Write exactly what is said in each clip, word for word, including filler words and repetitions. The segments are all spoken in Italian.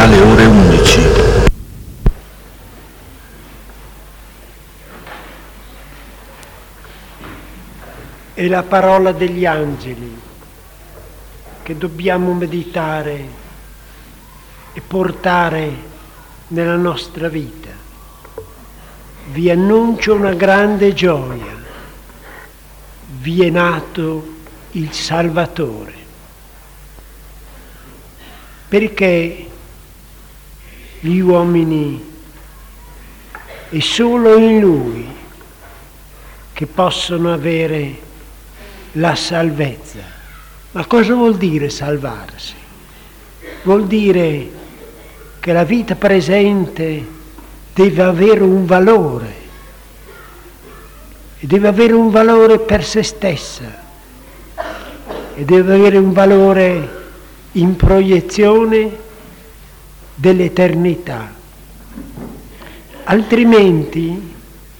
sarà le ore undici. È la parola degli angeli che dobbiamo meditare e portare nella nostra vita. Vi annuncio una grande gioia. Vi è nato il Salvatore. Perché gli uomini è solo in Lui che possono avere la salvezza. Ma cosa vuol dire salvarsi? Vuol dire che la vita presente deve avere un valore, e deve avere un valore per se stessa, e deve avere un valore in proiezione dell'eternità. Altrimenti,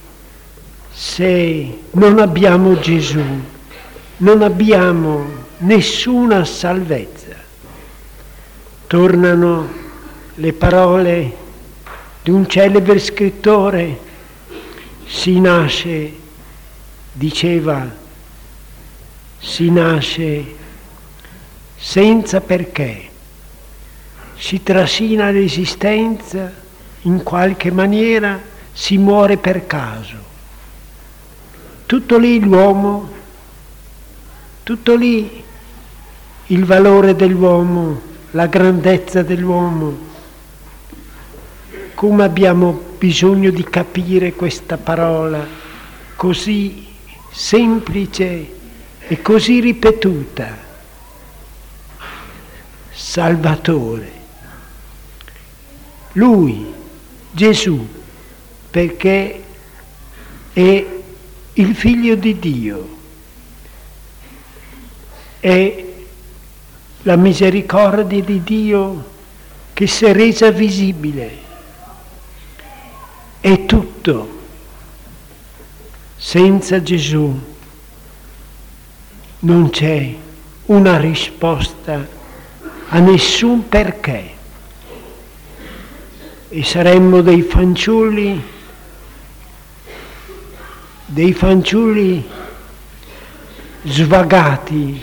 se non abbiamo Gesù, non abbiamo nessuna salvezza. Tornano le parole di un celebre scrittore: si nasce, diceva, si nasce senza perché, si trascina l'esistenza, in qualche maniera si muore per caso. Tutto lì l'uomo, tutto lì il valore dell'uomo, la grandezza dell'uomo. Come abbiamo bisogno di capire questa parola così semplice e così ripetuta. Salvatore. Lui, Gesù, perché è il Figlio di Dio, è la misericordia di Dio che si è resa visibile. È tutto. Senza Gesù non c'è una risposta a nessun perché, e saremmo dei fanciulli, dei fanciulli svagati,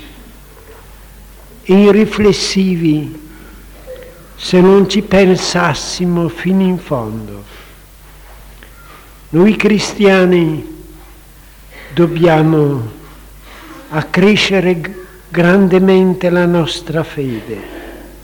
irriflessivi, se non ci pensassimo fino in fondo. Noi cristiani dobbiamo accrescere grandemente la nostra fede,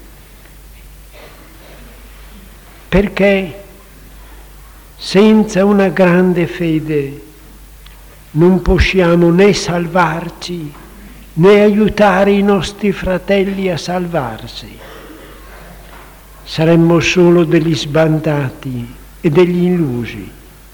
perché senza una grande fede non possiamo né salvarci né aiutare i nostri fratelli a salvarsi. Saremmo solo degli sbandati e degli illusi.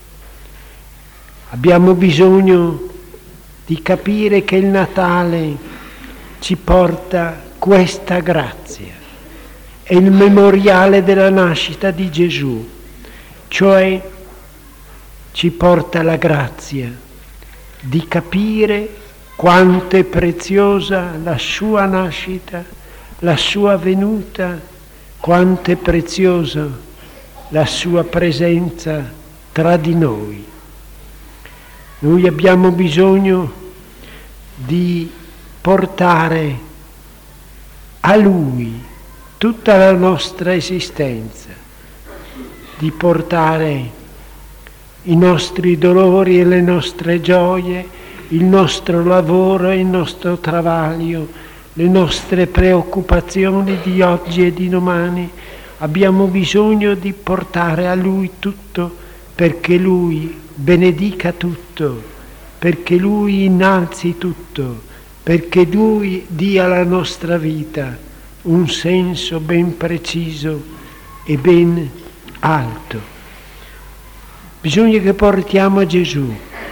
Abbiamo bisogno di capire che il Natale ci porta questa grazia. È il memoriale della nascita di Gesù, cioè ci porta la grazia di capire quanto è preziosa la sua nascita, la sua venuta, quanto è preziosa la sua presenza tra di noi. Noi abbiamo bisogno di portare a Lui tutta la nostra esistenza, di portare i nostri dolori e le nostre gioie, il nostro lavoro e il nostro travaglio, le nostre preoccupazioni di oggi e di domani. Abbiamo bisogno di portare a Lui tutto, perché Lui benedica tutto, perché Lui innalzi tutto, perché Lui dia alla nostra vita un senso ben preciso e ben alto. Bisogna che portiamo a Gesù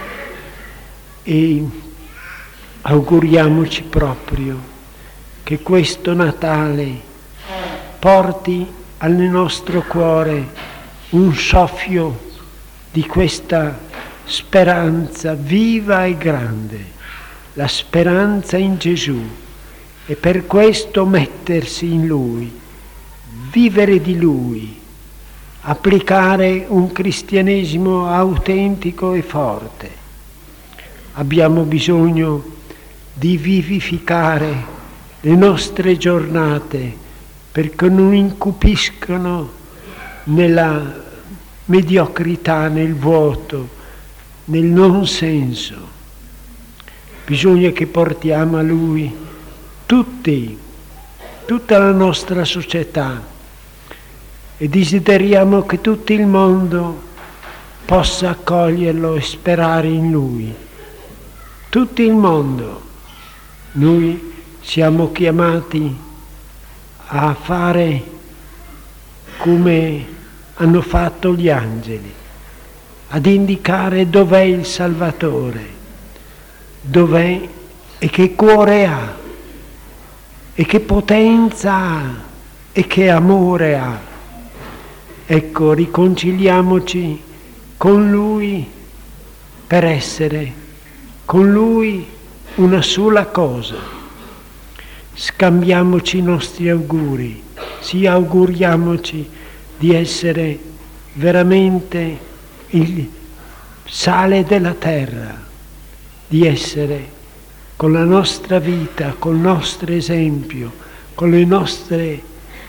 e auguriamoci proprio che questo Natale porti al nostro cuore un soffio di questa speranza viva e grande, la speranza in Gesù, e per questo mettersi in Lui, vivere di Lui, applicare un cristianesimo autentico e forte. Abbiamo bisogno di vivificare le nostre giornate perché non incupiscano nella mediocrità, nel vuoto, nel non senso. Bisogna che portiamo a Lui tutti, tutta la nostra società, e desideriamo che tutto il mondo possa accoglierlo e sperare in Lui. Tutto il mondo. Noi siamo chiamati a fare come hanno fatto gli angeli, ad indicare dov'è il Salvatore, dov'è e che cuore ha, e che potenza ha, e che amore ha. Ecco, riconciliamoci con Lui per essere con Lui una sola cosa. Scambiamoci i nostri auguri, sì, auguriamoci di essere veramente il sale della terra, di essere con la nostra vita, col nostro esempio, con le nostre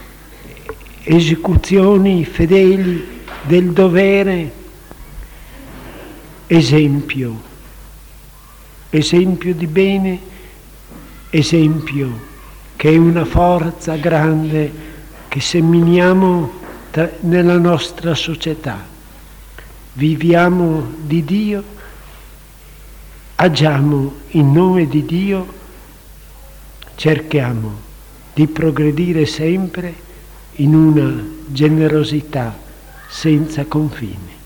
esecuzioni fedeli del dovere, esempio, esempio di bene, esempio che è una forza grande che seminiamo tra, nella nostra società. Viviamo di Dio, agiamo in nome di Dio, cerchiamo di progredire sempre in una generosità senza confini.